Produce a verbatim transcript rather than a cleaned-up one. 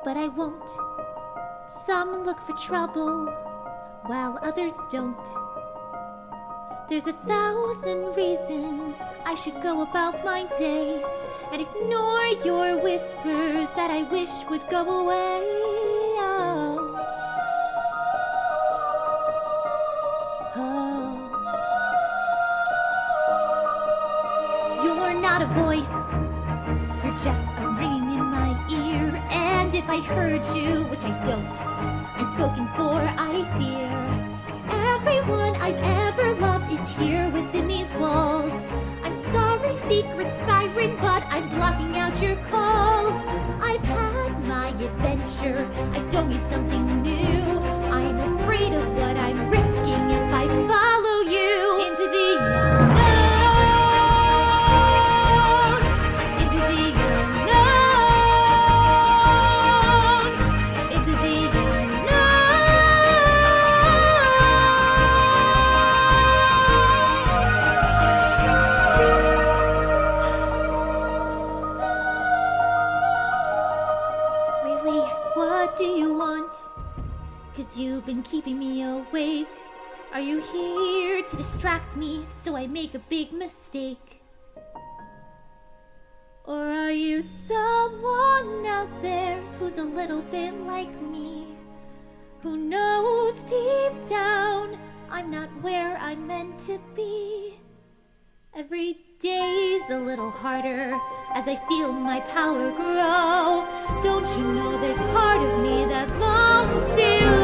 but I won't. Some look for trouble, while others don't. There's a thousand reasons I should go about my day and ignore your whispers that I wish would go away. Oh. Oh. You're not a voice, you're just a ringing in my ear. And if I heard you, which I don't, I'm spoken for, I fear. Everyone I've ever loved is here within these walls. I'm sorry, secret siren, but I'm blocking out your calls. I've had my adventure, I don't need something new. I'm afraid of what I'm risking if I follow you into the unknown, into the unknown, into the What do you want? Cause you've been keeping me awake. Are you here to distract me so I make a big mistake? Or are you someone out there who's a little bit like me, who knows deep down I'm not where I'm meant to be? Every day's a little harder as I feel my power grow. Don't you know there's part of me that longs to